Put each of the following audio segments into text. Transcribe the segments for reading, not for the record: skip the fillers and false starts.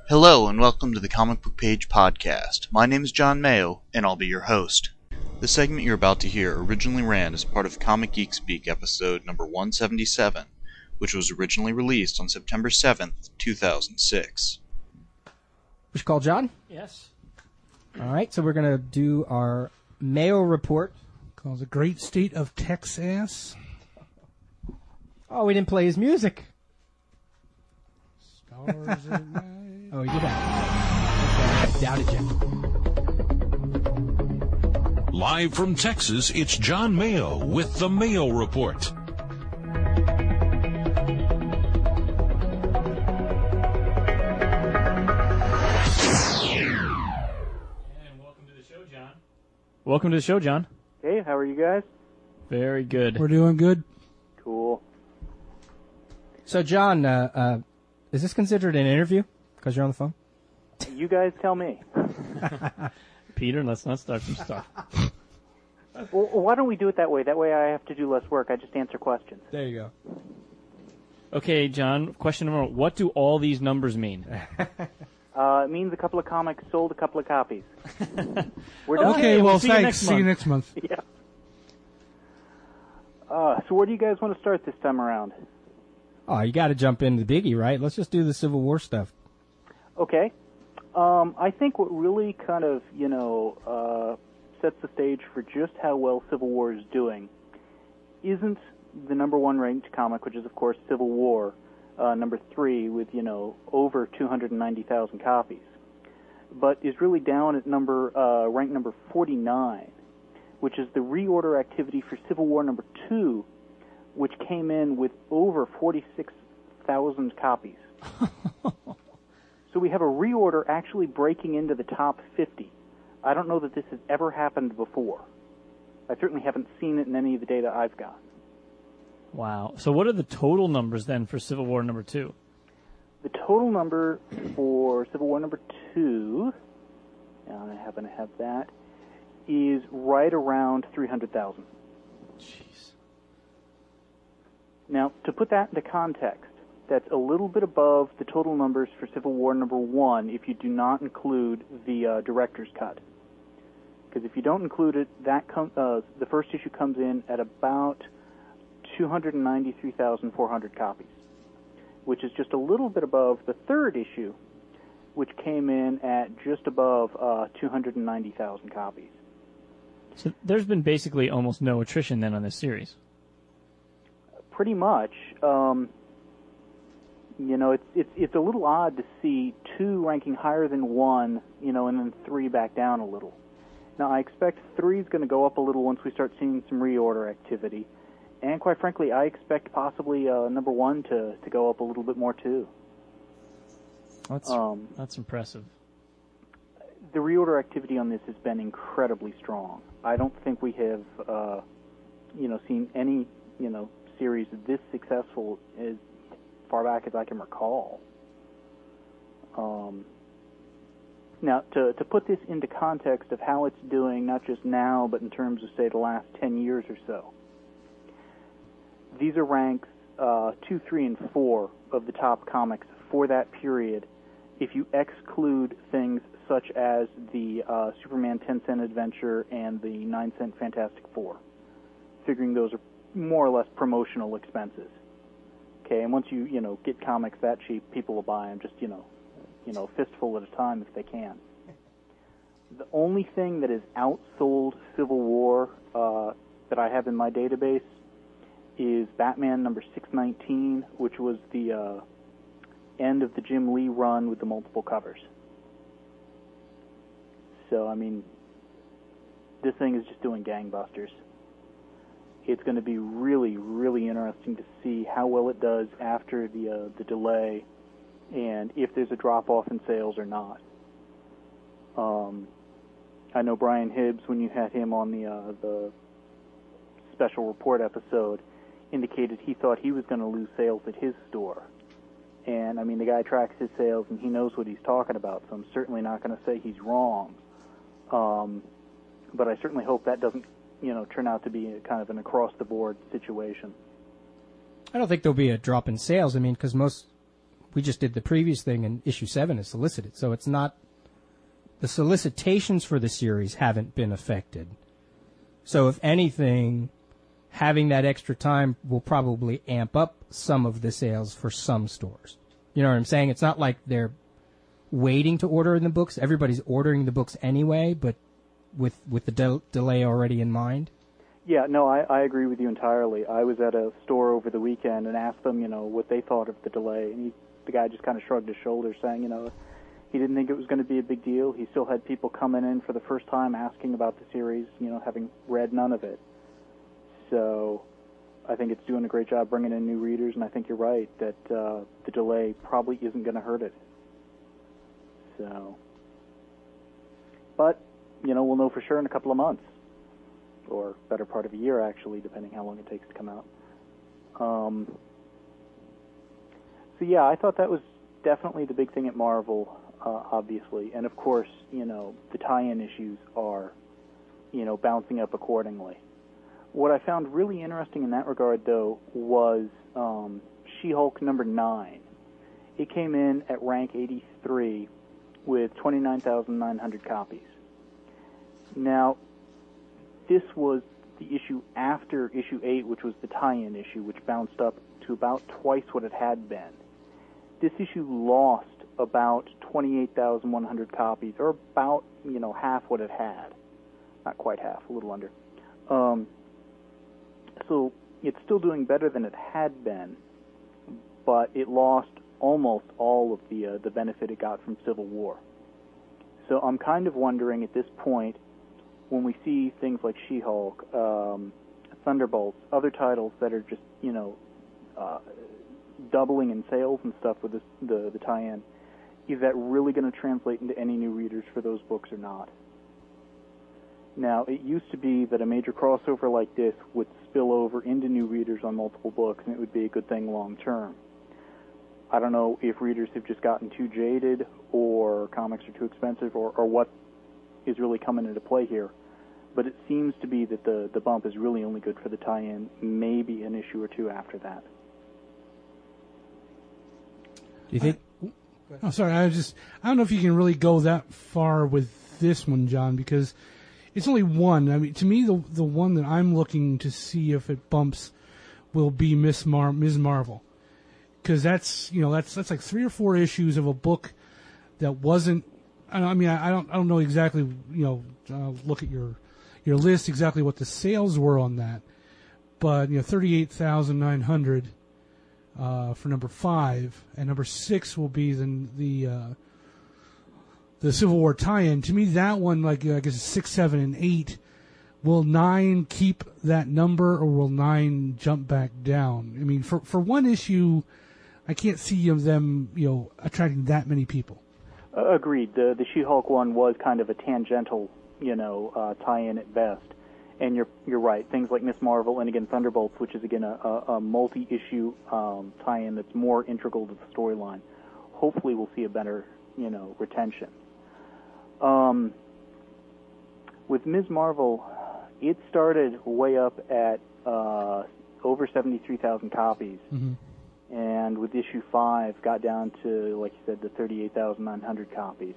Hello and welcome to the Comic Book Page Podcast. My name is John Mayo, and I'll be your host. The segment you're about to hear originally ran as part of Comic Geek Speak episode number 177, which was originally released on September 7th, 2006. Which call, John? Yes. All right, so we're going to do our Mayo report. Called The Great State of Texas. Oh, we didn't play his music. Stars at night. Oh, you did that. Okay, doubted you. Live from Texas, it's John Mayo with the Mayo Report. Welcome to the show, John. Hey, how are you guys? Very good. We're doing good. Cool. So, John, is this considered an interview because you're on the phone? You guys tell me. Peter, let's not start some stuff. Well, why don't we do it that way? That way I have to do less work. I just answer questions. There you go. Okay, John, question number one. What do all these numbers mean? It means a couple of comics sold a couple of copies. We're done. Okay, well, see you thanks. next See you month. next month. Yeah. So where do you guys want to start this time around? Oh, you got to jump into the biggie, right? Let's just do the Civil War stuff. Okay. I think what really kind of, sets the stage for just how well Civil War is doing isn't the number one ranked comic, which is, of course, Civil War, number 3 with, over 290,000 copies, but is really down at rank number 49, which is the reorder activity for Civil War number 2, which came in with over 46,000 copies. So we have a reorder actually breaking into the top 50. I don't know that this has ever happened before. I certainly haven't seen it in any of the data I've got. Wow. So what are the total numbers then for Civil War number 2? The total number for Civil War number 2, and I happen to have that, is right around 300,000. Jeez. Now, to put that into context, that's a little bit above the total numbers for Civil War number 1 if you do not include the director's cut. Because if you don't include it, the first issue comes in at about 293,400 copies, which is just a little bit above the third issue, which came in at just above 290,000 copies. So there's been basically almost no attrition then on this series. Pretty much. It's a little odd to see 2 ranking higher than 1, and then 3 back down a little. Now, I expect 3 is going to go up a little once we start seeing some reorder activity. And quite frankly, I expect possibly number 1 to go up a little bit more, too. That's impressive. The reorder activity on this has been incredibly strong. I don't think we have, seen any, series this successful as far back as I can recall. Now, to put this into context of how it's doing, not just now, but in terms of, say, the last 10 years or so, these are ranks 2, 3, and 4 of the top comics for that period if you exclude things such as the Superman 10-cent adventure and the 9-cent Fantastic Four, figuring those are more or less promotional expenses. Okay, and once you get comics that cheap, people will buy them just a fistful at a time if they can. The only thing that has outsold Civil War that I have in my database is Batman number 619, which was the end of the Jim Lee run with the multiple covers. So, this thing is just doing gangbusters. It's going to be really, really interesting to see how well it does after the delay, and if there's a drop-off in sales or not. I know Brian Hibbs, when you had him on the special report episode, indicated he thought he was going to lose sales at his store. And, the guy tracks his sales, and he knows what he's talking about, so I'm certainly not going to say he's wrong. But I certainly hope that doesn't, turn out to be kind of an across-the-board situation. I don't think there'll be a drop in sales. Because we just did the previous thing, and issue 7 is solicited. So it's not, the solicitations for the series haven't been affected. So if anything, having that extra time will probably amp up some of the sales for some stores. You know what I'm saying? It's not like they're waiting to order in the books. Everybody's ordering the books anyway, but with the delay already in mind. Yeah, no, I agree with you entirely. I was at a store over the weekend and asked them, what they thought of the delay, and the guy just kind of shrugged his shoulders, saying, he didn't think it was going to be a big deal. He still had people coming in for the first time asking about the series, having read none of it. So I think it's doing a great job bringing in new readers, and I think you're right that the delay probably isn't going to hurt it. So, but, we'll know for sure in a couple of months, or better part of a year, actually, depending how long it takes to come out. So, yeah, I thought that was definitely the big thing at Marvel, obviously. And, of course, the tie-in issues are, bouncing up accordingly. What I found really interesting in that regard, though, was She-Hulk number 9. It came in at rank 83 with 29,900 copies. Now, this was the issue after issue 8, which was the tie-in issue, which bounced up to about twice what it had been. This issue lost about 28,100 copies, or about, half what it had. Not quite half, a little under. So it's still doing better than it had been, but it lost almost all of the benefit it got from Civil War. So I'm kind of wondering at this point, when we see things like She-Hulk, Thunderbolts, other titles that are just, doubling in sales and stuff with the tie-in, is that really going to translate into any new readers for those books or not? Now, it used to be that a major crossover like this would spill over into new readers on multiple books, and it would be a good thing long term. I don't know if readers have just gotten too jaded, or comics are too expensive, or what is really coming into play here. But it seems to be that the bump is really only good for the tie-in, maybe an issue or two after that. Do you think? Oh, sorry. I don't know if you can really go that far with this one, John, because it's only one. I mean, to me, the one that I'm looking to see if it bumps will be Ms. Marvel, because that's like 3 or 4 issues of a book that wasn't. I don't know exactly. Look at your list exactly what the sales were on that, but 38,900 for number 5, and number 6 will be the Civil War tie-in. To me, that one, I guess 6, 7, and 8. Will 9 keep that number, or will 9 jump back down? I mean, for one issue, I can't see them, attracting that many people. Agreed. The She-Hulk one was kind of a tangential, tie-in at best. And you're right. Things like Ms. Marvel and again Thunderbolts, which is again a multi-issue tie-in that's more integral to the storyline. Hopefully, we'll see a better, retention. With Ms. Marvel, it started way up at over 73,000 copies. Mm-hmm. And with issue 5, got down to, like you said, the 38,900 copies.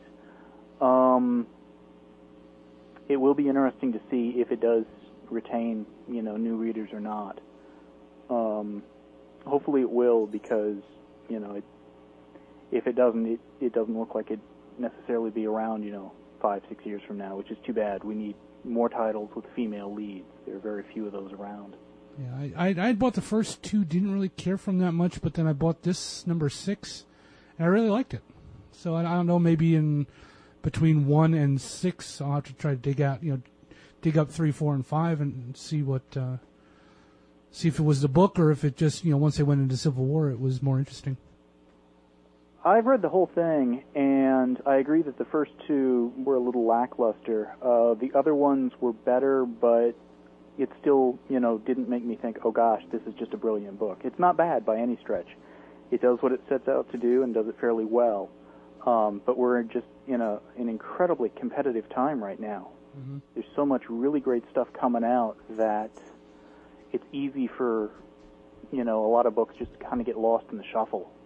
It will be interesting to see if it does retain, new readers or not. Hopefully it will, because, if it doesn't, it doesn't look like it necessarily be around, 5, 6 years from now, which is too bad. We need more titles with female leads. There are very few of those around. Yeah, I bought the first 2, didn't really care for them that much, but then I bought this number 6, and I really liked it. So I don't know, maybe in between 1 and 6, I'll have to try to dig up 3, 4, and 5, and see see if it was the book, or if it just, once they went into Civil War, it was more interesting. I've read the whole thing, and I agree that the first 2 were a little lackluster. The other ones were better, but it still, didn't make me think, oh gosh, this is just a brilliant book. It's not bad by any stretch. It does what it sets out to do and does it fairly well. But we're just in an incredibly competitive time right now. Mm-hmm. There's so much really great stuff coming out that it's easy for, a lot of books just to kind of get lost in the shuffle.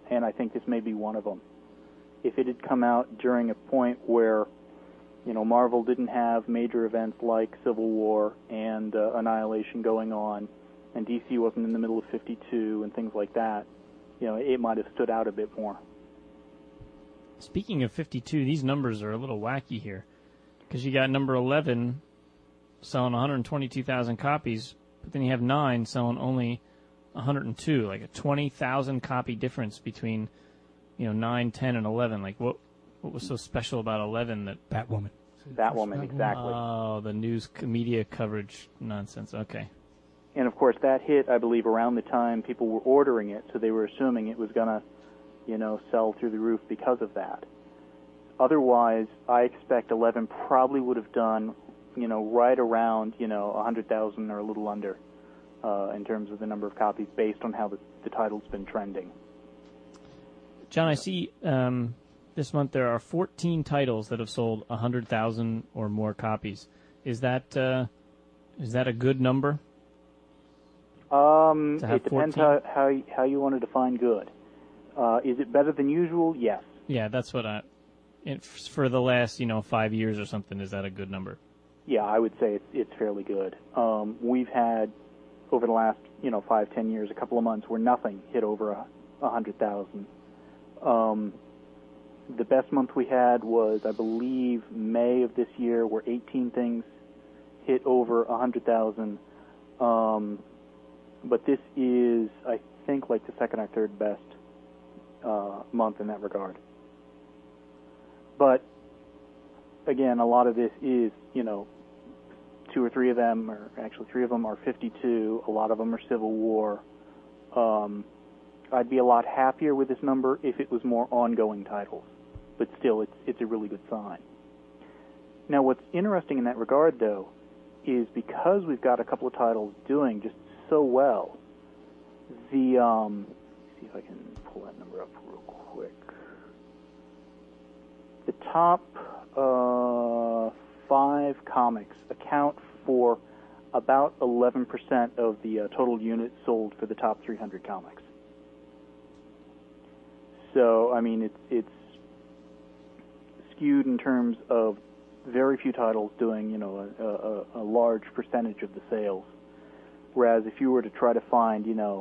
and I think this may be one of them. If it had come out during a point where, Marvel didn't have major events like Civil War and Annihilation going on, and DC wasn't in the middle of 52 and things like that, it might have stood out a bit more. Speaking of 52, these numbers are a little wacky here, because you got number 11 selling 122,000 copies, but then you have 9 selling only 102, like a 20,000 copy difference between 9, 10, and 11. Like, what was so special about 11 that... Batwoman. Batwoman, exactly. Oh, the news media coverage nonsense. Okay. And, of course, that hit, I believe, around the time people were ordering it, so they were assuming it was going to, sell through the roof because of that. Otherwise, I expect 11 probably would have done, right around, 100,000 or a little under in terms of the number of copies based on how the title's been trending. John, I see this month there are 14 titles that have sold 100,000 or more copies. Is that a good number? It depends how you want to define good. Is it better than usual? Yes. Yeah, that's what for the last 5 years or something. Is that a good number? Yeah, I would say it's fairly good. We've had over the last 5-10 years a couple of months where nothing hit over 100,000. The best month we had was, I believe, May of this year, where 18 things hit over 100,000. But this is, I think, like the second or third best month in that regard. But again, a lot of this is, 2 or 3 of them, or actually 3 of them are 52. A lot of them are Civil War. I'd be a lot happier with this number if it was more ongoing titles. But still, it's a really good sign. Now, what's interesting in that regard, though, is because we've got a couple of titles doing just so well, let's see if I can pull that number up real quick. The top 5 comics account for about 11% of the total units sold for the top 300 comics. So, I mean, it's skewed in terms of very few titles doing, a large percentage of the sales. Whereas if you were to try to find,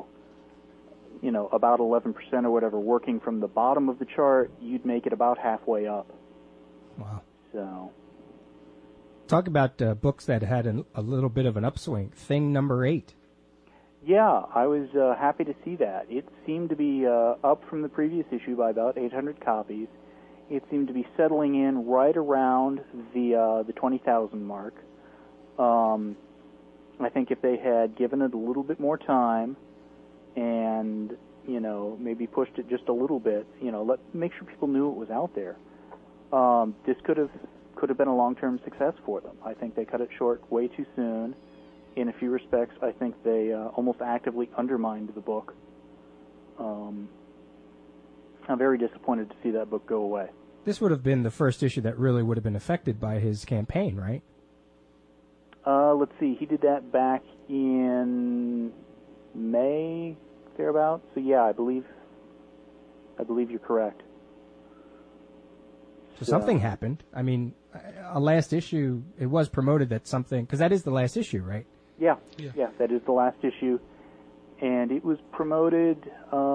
about 11% or whatever working from the bottom of the chart, you'd make it about halfway up. Wow. So, talk about books that had a little bit of an upswing. Thing number 8. Yeah, I was happy to see that. It seemed to be up from the previous issue by about 800 copies. It seemed to be settling in right around the 20,000 mark. I think if they had given it a little bit more time and, maybe pushed it just a little bit, make sure people knew it was out there, this could have been a long-term success for them. I think they cut it short way too soon. In a few respects, I think they almost actively undermined the book. I'm very disappointed to see that book go away. This would have been the first issue that really would have been affected by his campaign, right? Let's see. He did that back in May, thereabout. So yeah, I believe you're correct. So something happened. I mean, a last issue. It was promoted that something, because that is the last issue, right? Yeah, that is the last issue, and it was promoted.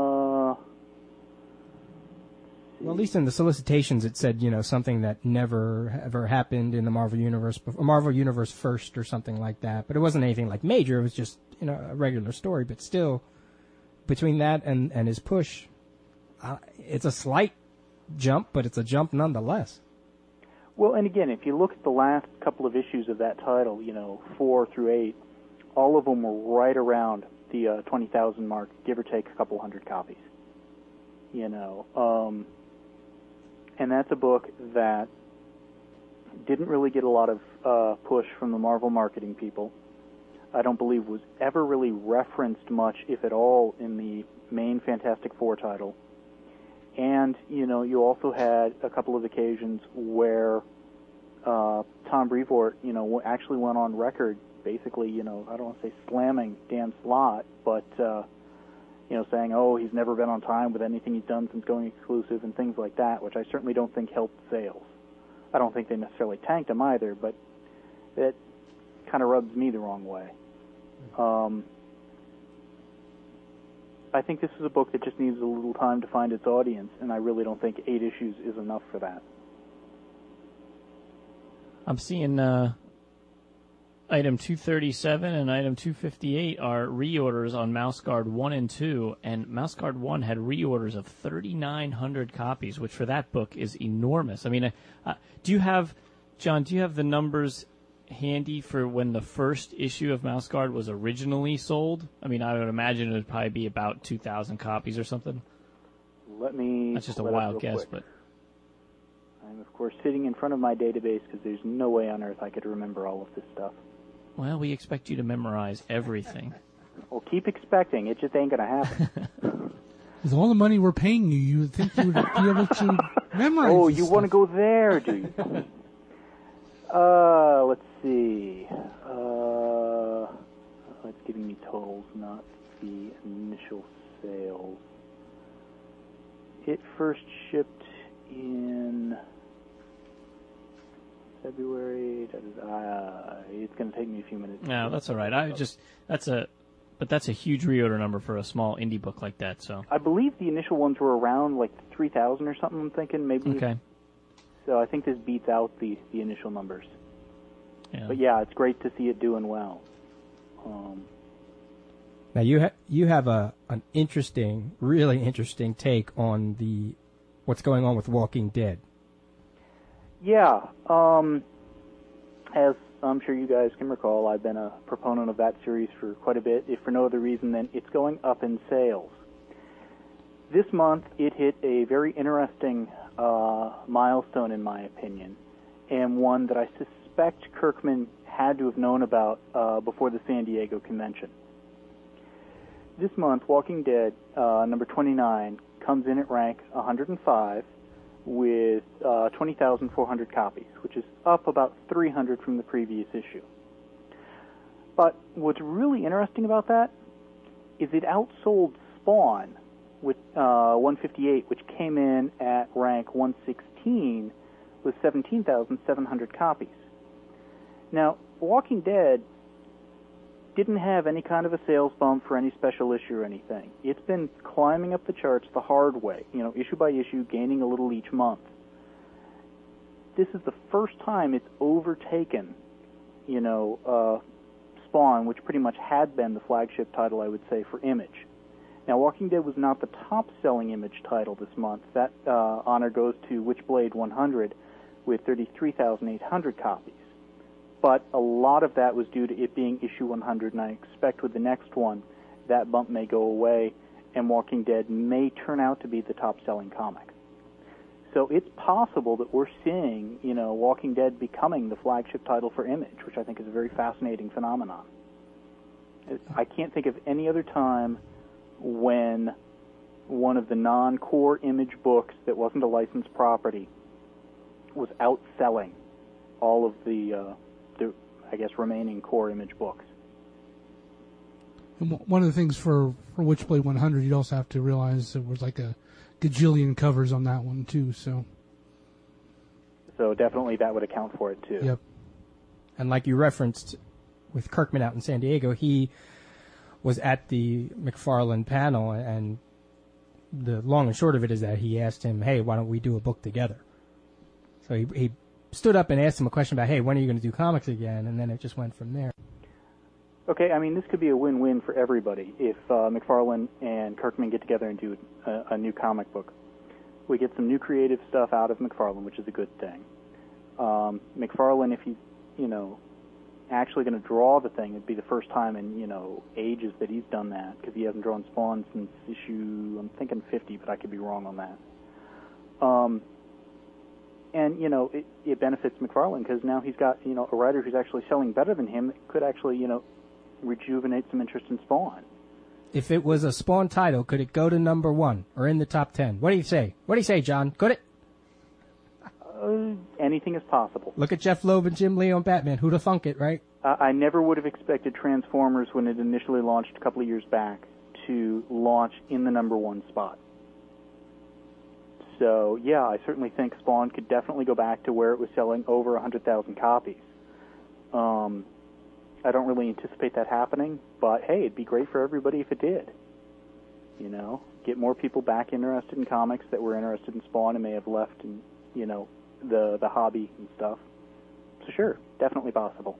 Well, at least in the solicitations, it said, something that never ever happened in the Marvel Universe, Marvel Universe first or something like that. But it wasn't anything like major. It was just, a regular story. But still, between that and his push, it's a slight jump, but it's a jump nonetheless. Well, and again, if you look at the last couple of issues of that title, 4 through 8, all of them were right around the 20,000 mark, give or take a couple hundred copies. And that's a book that didn't really get a lot of push from the Marvel marketing people. I don't believe was ever really referenced much, if at all, in the main Fantastic Four title. And, you also had a couple of occasions where Tom Brevoort, actually went on record, basically, I don't want to say slamming Dan Slott, but, saying, oh, he's never been on time with anything he's done since going exclusive and things like that, which I certainly don't think helped sales. I don't think they necessarily tanked him either, but it kind of rubs me the wrong way. I think this is a book that just needs a little time to find its audience, and I really don't think 8 issues is enough for that. I'm seeing item 237 and item 258 are reorders on Mouse Guard 1 and 2, and Mouse Guard 1 had reorders of 3,900 copies, which for that book is enormous. I mean, John, do you have the numbers handy for when the first issue of Mouse Guard was originally sold? I mean, I would imagine it would probably be about 2,000 copies or something. That's just a wild guess, but I'm, of course, sitting in front of my database because there's no way on earth I could remember all of this stuff. Well, we expect you to memorize everything. Well, keep expecting. It just ain't going to happen. With all the money we're paying you, you would think you would be able to memorize Oh, this you stuff. want to go there, do you? Let's see. It's giving me totals, not the initial sales. It first shipped in February. It's going to take me a few minutes. No, that's all right. That's a huge reorder number for a small indie book like that. So I believe the initial ones were around like 3,000 or something. I'm thinking maybe. Okay. So I think this beats out the initial numbers. Yeah. But yeah, it's great to see it doing well. Now you have an interesting, really interesting take on what's going on with Walking Dead. Yeah, as I'm sure you guys can recall, I've been a proponent of that series for quite a bit, if for no other reason than it's going up in sales. This month, it hit a very interesting milestone, in my opinion, and one that I suspect Kirkman had to have known about before the San Diego convention. This month, Walking Dead, number 29, comes in at rank 105 with 20,400 copies, which is up about 300 from the previous issue. But what's really interesting about that is it outsold Spawn with 158, which came in at rank 116 with 17,700 copies. Now, Walking Dead didn't have any kind of a sales bump for any special issue or anything. It's been climbing up the charts the hard way, issue by issue, gaining a little each month. This is the first time it's overtaken, Spawn, which pretty much had been the flagship title, I would say, for Image. Now, Walking Dead was not the top-selling Image title this month. That honor goes to Witchblade 100 with 33,800 copies. But a lot of that was due to it being issue 100, and I expect with the next one that bump may go away, and Walking Dead may turn out to be the top-selling comic. So it's possible that we're seeing, Walking Dead becoming the flagship title for Image, which I think is a very fascinating phenomenon. I can't think of any other time when one of the non-core Image books that wasn't a licensed property was outselling all of the remaining core Image books. And one of the things for Witchblade 100, you'd also have to realize there was like a gajillion covers on that one too. So definitely that would account for it too. Yep. And like you referenced with Kirkman out in San Diego, he was at the McFarlane panel, and the long and short of it is that he asked him, hey, why don't we do a book together? So he stood up and asked him a question about, hey, when are you going to do comics again? And then it just went from there. Okay, I mean, this could be a win-win for everybody if McFarlane and Kirkman get together and do a new comic book. We get some new creative stuff out of McFarlane, which is a good thing. McFarlane, if he's, actually going to draw the thing, it'd be the first time in, ages that he's done that, because he hasn't drawn Spawn since issue, I'm thinking 50, but I could be wrong on that. And, it benefits McFarlane because now he's got, a writer who's actually selling better than him that could actually, rejuvenate some interest in Spawn. If it was a Spawn title, could it go to number 1 or in the top 10? What do you say? What do you say, John? Could it? Anything is possible. Look at Jeff Loeb and Jim Lee on Batman. Who'd have thunk it, right? I never would have expected Transformers when it initially launched a couple of years back to launch in the number one spot. So, yeah, I certainly think Spawn could definitely go back to where it was selling over 100,000 copies. I don't really anticipate that happening, but hey, it'd be great for everybody if it did. You know, get more people back interested in comics that were interested in Spawn and may have left in, you know, the hobby and stuff. So sure, definitely possible.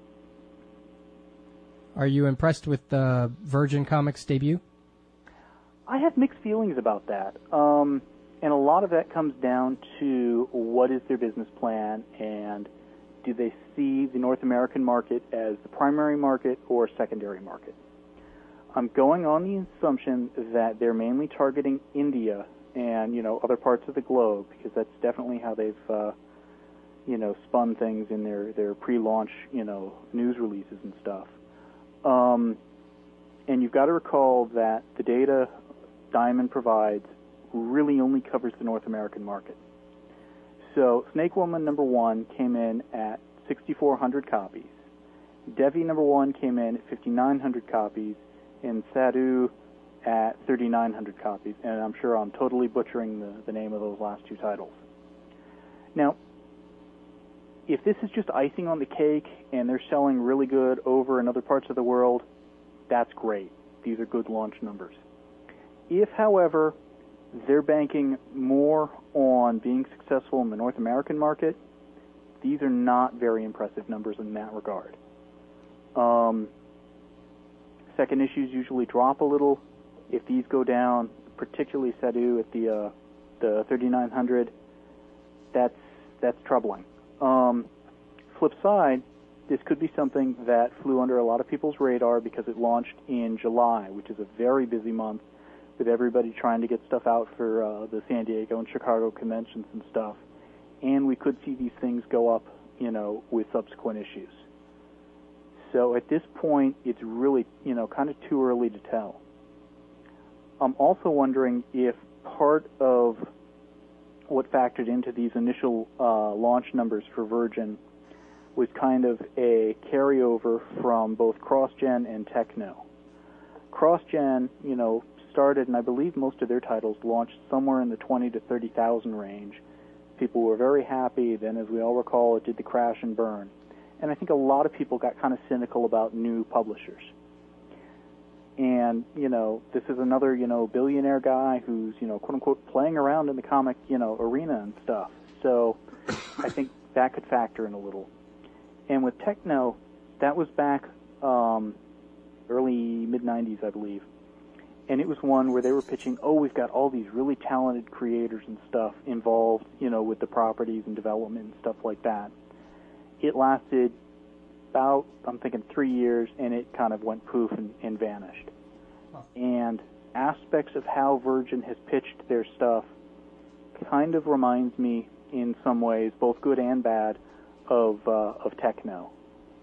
Are you impressed with the Virgin Comics debut? I have mixed feelings about that. And a lot of that comes down to what is their business plan, and do they see the North American market as the primary market or secondary market? I'm going on the assumption that they're mainly targeting India and, you know, other parts of the globe, because that's definitely how they've, you know, spun things in their pre-launch, you know, news releases and stuff. And you've got to recall that the data Diamond provides really only covers the North American market. So Snake Woman number 1 came in at 6,400 copies. Devi number 1 came in at 5,900 copies, and Sadhu at 3,900 copies. And I'm sure I'm totally butchering the name of those last two titles. Now, if this is just icing on the cake and they're selling really good over in other parts of the world, that's great. These are good launch numbers. If, however, they're banking more on being successful in the North American market, these are not very impressive numbers in that regard. Second issues usually drop a little. If these go down, particularly Sadhu at the 3,900, that's troubling. Flip side, this could be something that flew under a lot of people's radar because it launched in July, which is a very busy month with everybody trying to get stuff out for the San Diego and Chicago conventions and stuff. And we could see these things go up, you know, with subsequent issues. So at this point, it's really, you know, kind of too early to tell. I'm also wondering if part of what factored into these initial launch numbers for Virgin was kind of a carryover from both CrossGen and Techno. CrossGen, you know, started, and I believe most of their titles launched somewhere in the 20 to 30,000 range. People were very happy. Then, as we all recall, it did the crash and burn. And I think a lot of people got kind of cynical about new publishers. And, you know, this is another, you know, billionaire guy who's, you know, quote-unquote, playing around in the comic, you know, arena and stuff. So I think that could factor in a little. And with Techno, that was back early, mid-90s, I believe. And it was one where they were pitching, oh, we've got all these really talented creators and stuff involved, you know, with the properties and development and stuff like that. It lasted about, I'm thinking, 3 years, and it kind of went poof and vanished. Huh. And aspects of how Virgin has pitched their stuff kind of reminds me, in some ways, both good and bad, of Techno.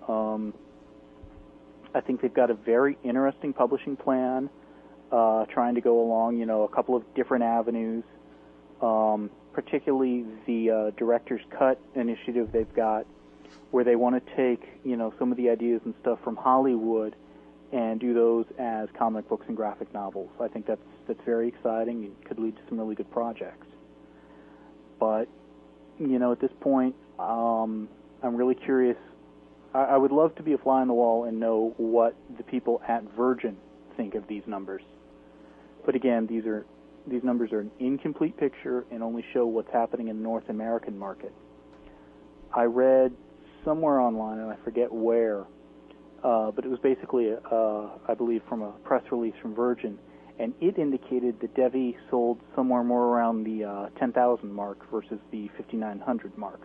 I think they've got a very interesting publishing plan, trying to go along, you know, a couple of different avenues, particularly the Director's Cut initiative they've got, where they want to take, you know, some of the ideas and stuff from Hollywood and do those as comic books and graphic novels. I think that's very exciting and could lead to some really good projects. But, you know, at this point, I'm really curious. I would love to be a fly on the wall and know what the people at Virgin think of these numbers. But again, these numbers are an incomplete picture and only show what's happening in the North American market. I read somewhere online, and I forget where, but it was basically, I believe, from a press release from Virgin, and it indicated that Devi sold somewhere more around the 10,000 mark versus the 5,900 mark.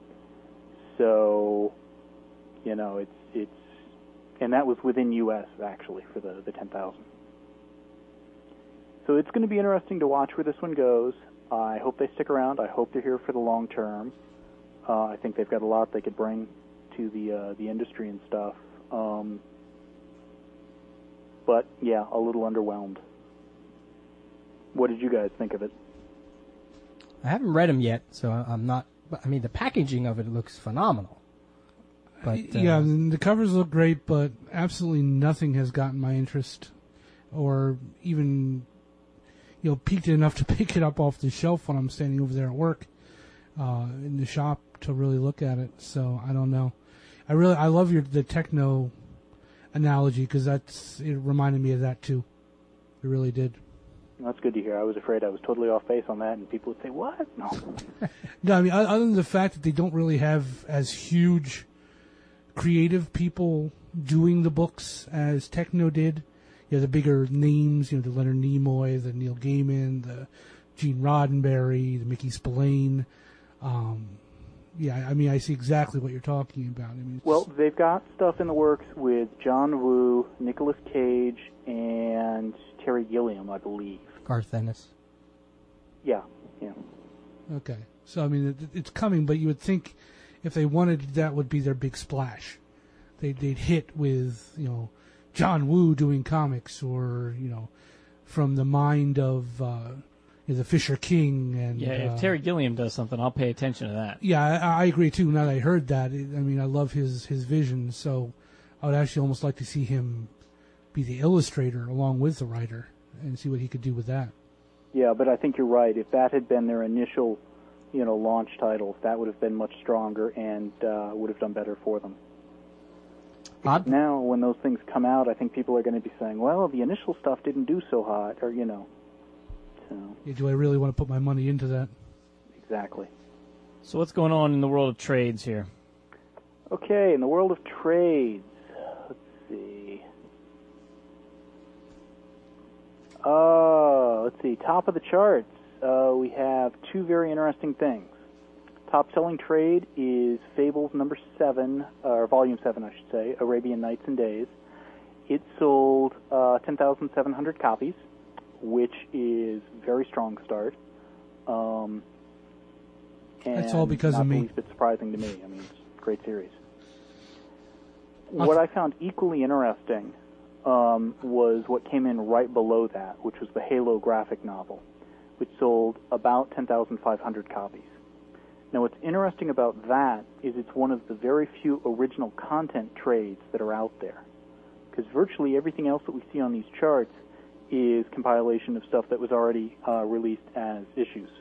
So, you know, it's, and that was within U.S. actually for the 10,000. So it's going to be interesting to watch where this one goes. I hope they stick around. I hope they're here for the long term. I think they've got a lot they could bring to the industry and stuff. But yeah, a little underwhelmed. What did you guys think of it? I haven't read them yet, so I'm not. I mean, the packaging of it looks phenomenal. But yeah, the covers look great, but absolutely nothing has gotten my interest or even peaked enough to pick it up off the shelf when I'm standing over there at work in the shop to really look at it. So I don't know. I love the techno analogy because it reminded me of that too. It really did. That's good to hear. I was afraid I was totally off base on that, and people would say, "What?" No. No, I mean, other than the fact that they don't really have as huge creative people doing the books as Techno did. The bigger names, the Leonard Nimoy, the Neil Gaiman, the Gene Roddenberry, the Mickey Spillane. I mean, I see exactly what you're talking about. I mean, well, they've got stuff in the works with John Woo, Nicolas Cage, and Terry Gilliam, I believe. Garth Ennis. Yeah. Okay. So, I mean, it's coming, but you would think if they wanted, that would be their big splash. They'd hit with, John Woo doing comics, or, from the mind of the Fisher King. And if Terry Gilliam does something, I'll pay attention to that. Yeah, I agree, too. Now that I heard that, I love his vision, so I would actually almost like to see him be the illustrator along with the writer and see what he could do with that. Yeah, but I think you're right. If that had been their initial, launch titles, that would have been much stronger and would have done better for them. Now, when those things come out, I think people are going to be saying, well, the initial stuff didn't do so hot, or, So. Yeah, do I really want to put my money into that? Exactly. So what's going on in the world of trades here? Okay, in the world of trades, let's see. Top of the charts, we have two very interesting things. Top-selling trade is Fables number 7, or volume 7, I should say, Arabian Nights and Days. It sold 10,700 copies, which is a very strong start. That's all because of me. Not the least bit surprising to me. I mean, it's a great series. What I found equally interesting was what came in right below that, which was the Halo graphic novel, which sold about 10,500 copies. Now, what's interesting about that is it's one of the very few original content trades that are out there, because virtually everything else that we see on these charts is compilation of stuff that was already released as issues.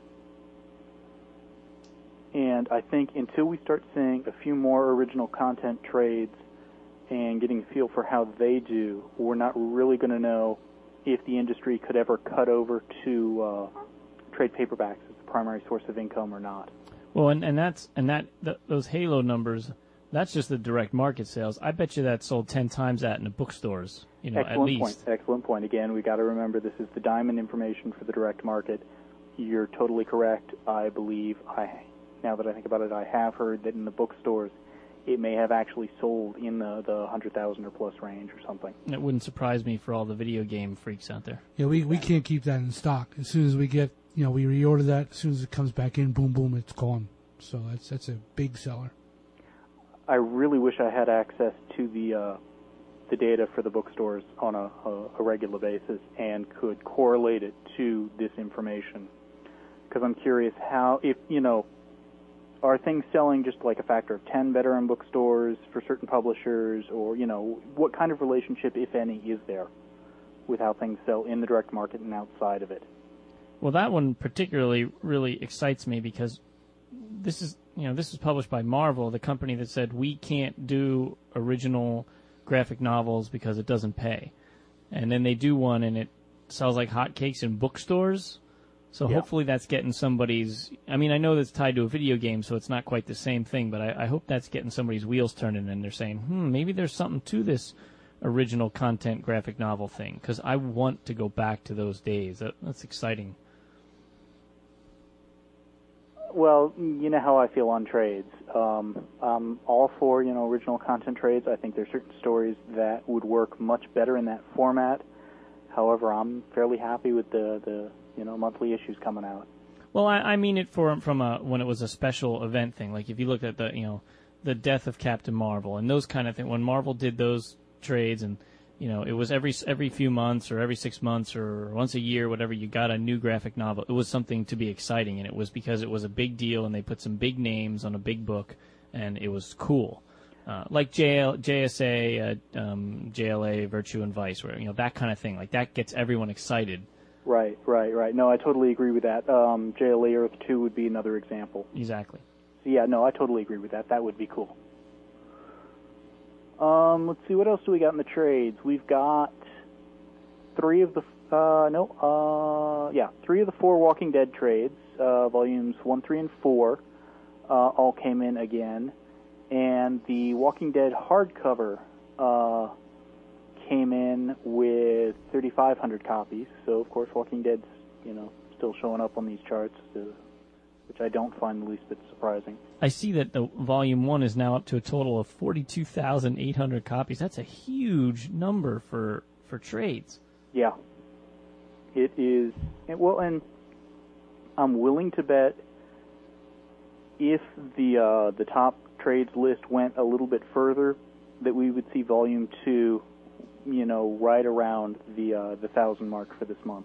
And I think until we start seeing a few more original content trades and getting a feel for how they do, we're not really going to know if the industry could ever cut over to trade paperbacks as the primary source of income or not. Well, those Halo numbers, that's just the direct market sales. I bet you that sold 10 times that in the bookstores, at least. Excellent point. Again, we got to remember this is the diamond information for the direct market. You're totally correct. I believe, now that I think about it, I have heard that in the bookstores, it may have actually sold in the 100,000 or plus range or something. It wouldn't surprise me for all the video game freaks out there. Yeah, we can't keep that in stock. As soon as we get, we reorder that, as soon as it comes back in, boom, boom, it's gone. So that's a big seller. I really wish I had access to the data for the bookstores on a regular basis and could correlate it to this information. Because I'm curious how, are things selling just like a factor of 10 better in bookstores for certain publishers, or, what kind of relationship, if any, is there with how things sell in the direct market and outside of it? Well, that one particularly really excites me because this is published by Marvel, the company that said we can't do original graphic novels because it doesn't pay. And then they do one and it sells like hotcakes in bookstores. So hopefully that's getting somebody's... I mean, I know that's tied to a video game, so it's not quite the same thing, but I hope that's getting somebody's wheels turning and they're saying, maybe there's something to this original content graphic novel thing, because I want to go back to those days. That's exciting. Well, you know how I feel on trades. I'm all for, original content trades. I think there's certain stories that would work much better in that format. However, I'm fairly happy with the monthly issues coming out. Well, I mean it from when it was a special event thing. Like if you looked at the death of Captain Marvel and those kind of things. When Marvel did those trades and it was every few months or every 6 months or once a year, whatever, you got a new graphic novel. It was something to be exciting, and it was because it was a big deal and they put some big names on a big book, and it was cool. like JSA, JLA, Virtue, and Vice, where that kind of thing. Like that gets everyone excited. Right. No, I totally agree with that. JLA Earth 2 would be another example. Exactly. So yeah, no, I totally agree with that. That would be cool. Let's see, what else do we got in the trades? We've got three of the 4 Walking Dead trades, volumes 1, 3, and 4, all came in again, and the Walking Dead hardcover came in with 3,500 copies. So of course, Walking Dead's still showing up on these charts, which I don't find the least bit surprising. I see that the volume 1 is now up to a total of 42,800 copies. That's a huge number for trades. Yeah, it is. Well, and I'm willing to bet if the top trades list went a little bit further, that we would see volume 2, right around the 1,000 mark for this month.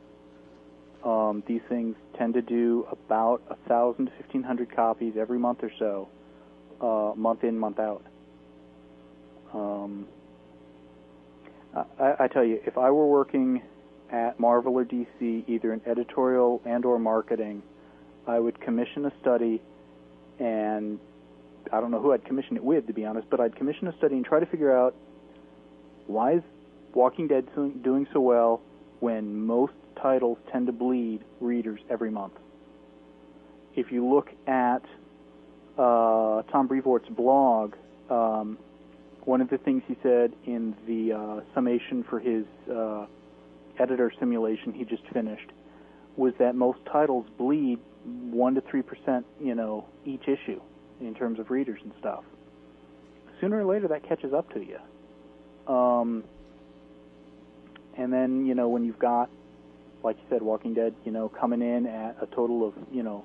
These things tend to do about 1,000 to 1,500 copies every month or so, month in, month out. I tell you, if I were working at Marvel or DC, either in editorial and or marketing, I would commission a study, and I don't know who I'd commission it with, to be honest, but I'd commission a study and try to figure out why is Walking Dead doing so well when most titles tend to bleed readers every month. If you look at Tom Brevoort's blog, one of the things he said in the summation for his editor simulation he just finished was that most titles bleed 1 to 3%, each issue in terms of readers and stuff. Sooner or later, that catches up to you. And then, when you've got, like you said, Walking Dead, coming in at a total of,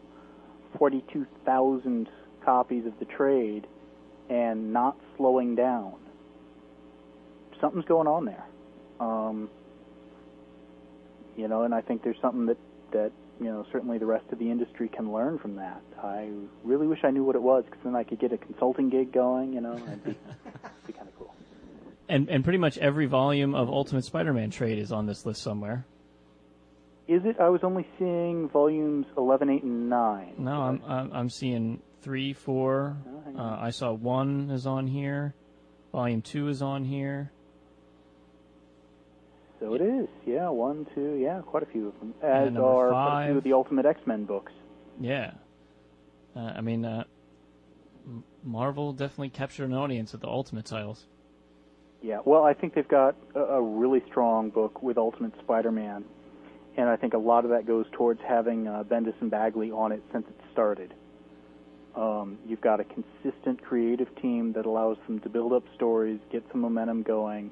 42,000 copies of the trade and not slowing down, something's going on there. And I think there's something that certainly the rest of the industry can learn from that. I really wish I knew what it was, because then I could get a consulting gig going, it'd be kind of cool. And pretty much every volume of Ultimate Spider-Man trade is on this list somewhere. Is it? I was only seeing volumes 11, 8, and 9. No, I'm seeing 3, 4. I saw 1 is on here. Volume 2 is on here. So it is. Yeah, 1, 2. Yeah, quite a few of them. As number are 5. quite a few of the Ultimate X-Men books. Yeah. Marvel definitely captured an audience with the Ultimate titles. Yeah, well, I think they've got a really strong book with Ultimate Spider-Man, and I think a lot of that goes towards having Bendis and Bagley on it since it started. You've got a consistent creative team that allows them to build up stories, get some momentum going,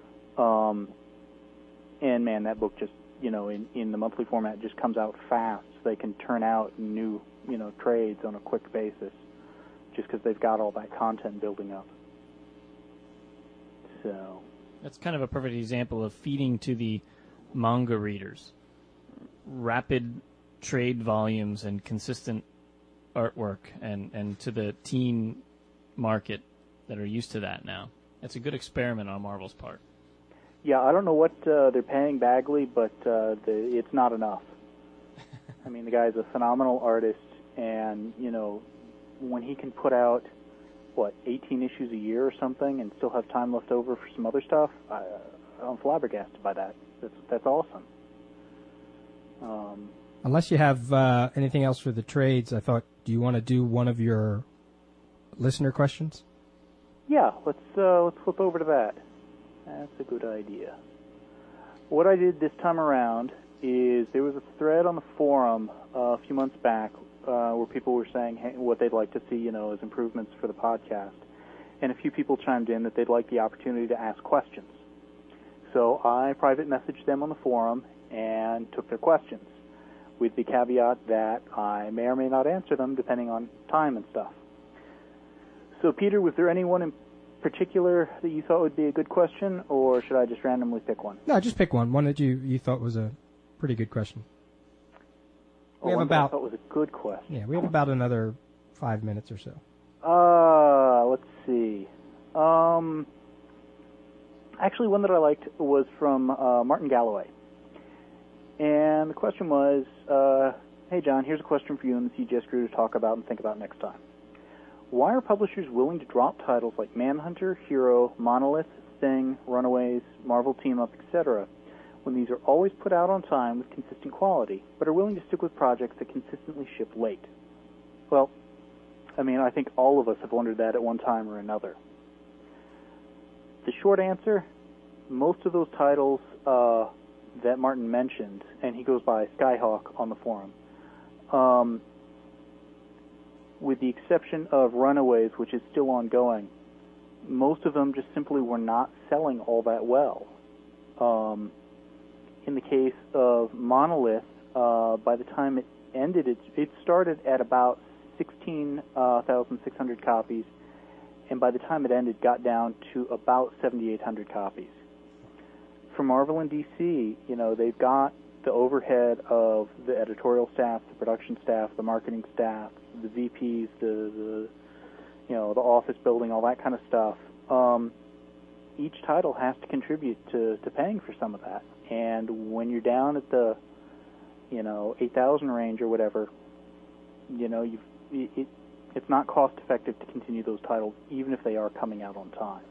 and man, that book just, in the monthly format, just comes out fast. They can turn out new, trades on a quick basis, just because they've got all that content building up. So that's kind of a perfect example of feeding to the manga readers. Rapid trade volumes and consistent artwork, and to the teen market that are used to that now. It's a good experiment on Marvel's part. Yeah, I don't know what they're paying Bagley, but it's not enough. I mean, the guy's a phenomenal artist, and, when he can put out, 18 issues a year or something and still have time left over for some other stuff, I'm flabbergasted by that. That's awesome. Unless you have anything else for the trades, I thought, do you want to do one of your listener questions? Yeah, let's flip over to that. That's a good idea. What I did this time around is there was a thread on the forum a few months back where people were saying what they'd like to see, as improvements for the podcast. And a few people chimed in that they'd like the opportunity to ask questions. So I private messaged them on the forum and took their questions, with the caveat that I may or may not answer them depending on time and stuff. So, Peter, was there anyone in particular that you thought would be a good question, or should I just randomly pick one? No, just pick one that you thought was a pretty good question. We have that was a good question. Yeah, we have about another 5 minutes or so. Let's see. Actually, one that I liked was from Martin Galloway. And the question was, hey, John, here's a question for you and the CGS crew to talk about and think about next time. Why are publishers willing to drop titles like Manhunter, Hero, Monolith, Thing, Runaways, Marvel Team-Up, etc., when these are always put out on time with consistent quality, but are willing to stick with projects that consistently ship late? Well, I mean, I think all of us have wondered that at one time or another. The short answer, most of those titles that Martin mentioned, and he goes by Skyhawk on the forum, with the exception of Runaways, which is still ongoing, most of them just simply were not selling all that well. In the case of Monolith, by the time it ended, it started at about 16,600 copies, and by the time it ended, got down to about 7,800 copies. For Marvel and DC, you know, they've got the overhead of the editorial staff, the production staff, the marketing staff, the VPs, the you know, the office building, all that kind of stuff. Each title has to contribute to paying for some of that. And when you're down at the, you know, 8,000 range or whatever, you know, it's not cost effective to continue those titles, even if they are coming out on time.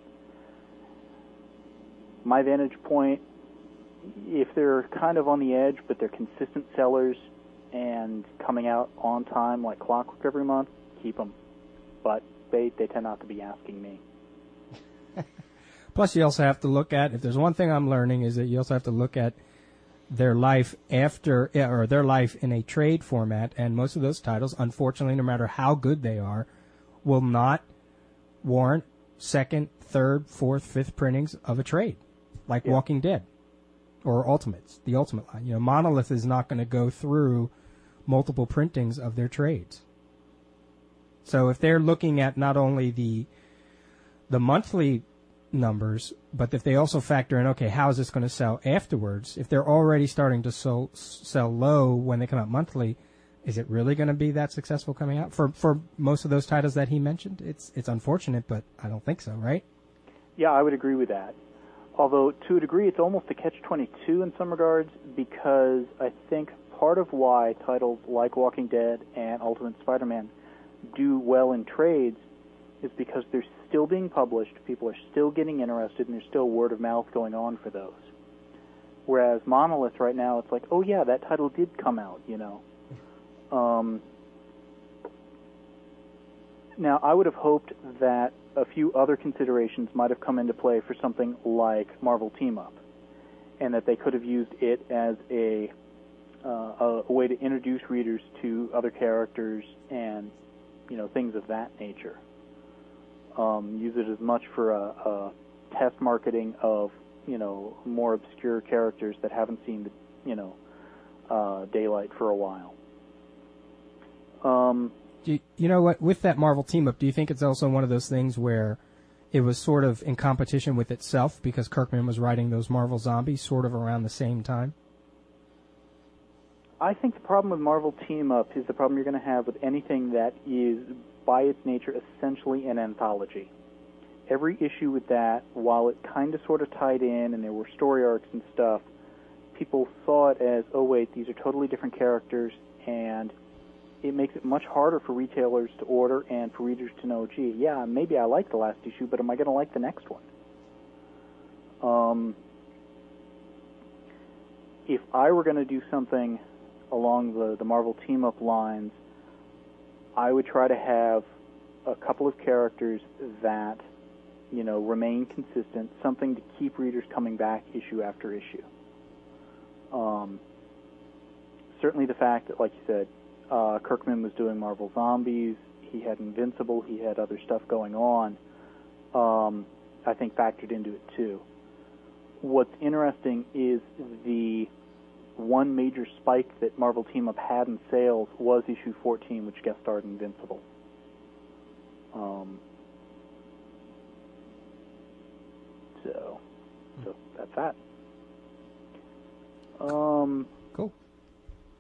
My vantage point, if they're kind of on the edge, but they're consistent sellers and coming out on time like clockwork every month, keep them. But they tend not to be asking me. Plus, you also have to look at, if there's one thing I'm learning, is that you also have to look at their life after, or their life in a trade format, and most of those titles, unfortunately, no matter how good they are, will not warrant second, third, fourth, fifth printings of a trade, like Walking Dead or Ultimates, the Ultimate line. You know, Monolith is not going to go through multiple printings of their trades. So if they're looking at not only the monthly numbers, but if they also factor in, okay, how is this going to sell afterwards? If they're already starting to sell low when they come out monthly, is it really going to be that successful coming out? For most of those titles that he mentioned, it's unfortunate, but I don't think so, right? Yeah, I would agree with that. Although, to a degree, it's almost a catch-22 in some regards, because I think part of why titles like Walking Dead and Ultimate Spider-Man do well in trades is because they're still being published, people are still getting interested, and there's still word of mouth going on for those. Whereas Monolith right now, it's like, oh yeah, that title did come out, you know. Now, I would have hoped that a few other considerations might have come into play for something like Marvel Team-Up, and that they could have used it as a way to introduce readers to other characters and, you know, things of that nature. Use it as much for a test marketing of, you know, more obscure characters that haven't seen the, you know, daylight for a while. You know what? With that Marvel Team-Up, do you think it's also one of those things where it was sort of in competition with itself because Kirkman was writing those Marvel Zombies sort of around the same time? I think the problem with Marvel Team-Up is the problem you're going to have with anything that is, by its nature, essentially an anthology. Every issue with that, while it kind of sort of tied in and there were story arcs and stuff, people saw it as, oh wait, these are totally different characters, and it makes it much harder for retailers to order and for readers to know, gee, yeah, maybe I like the last issue, but am I going to like the next one? If I were going to do something along the Marvel Team-Up lines, I would try to have a couple of characters that, you know, remain consistent, something to keep readers coming back issue after issue. Certainly the fact that, like you said, Kirkman was doing Marvel Zombies, he had Invincible, he had other stuff going on, I think factored into it too. What's interesting is the one major spike that Marvel Team-Up had in sales was issue 14, which guest starred Invincible. So that's that. Cool.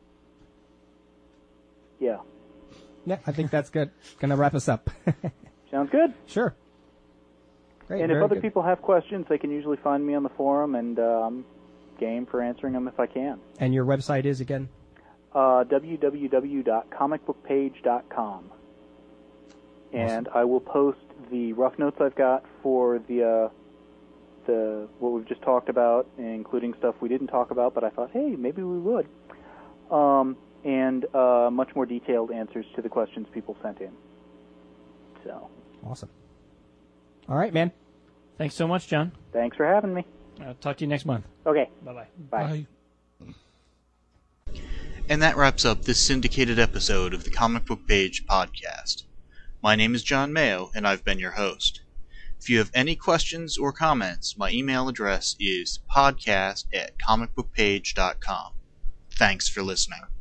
Yeah. Yeah, I think that's good. Gonna wrap us up. Sounds good. Sure. Great. And if very other good. people have questions, they can usually find me on the forum, and I'm game for answering them if I can. And your website is again? www.comicbookpage.com. And I will post the rough notes I've got for the what we've just talked about, including stuff we didn't talk about, but I thought, hey, maybe we would. And much more detailed answers to the questions people sent in. So. Awesome. All right, man. Thanks so much, John. Thanks for having me. I'll talk to you next month. Okay. Bye-bye. Bye. And that wraps up this syndicated episode of the Comic Book Page podcast. My name is John Mayo, and I've been your host. If you have any questions or comments, my email address is podcast@comicbookpage.com. Thanks for listening.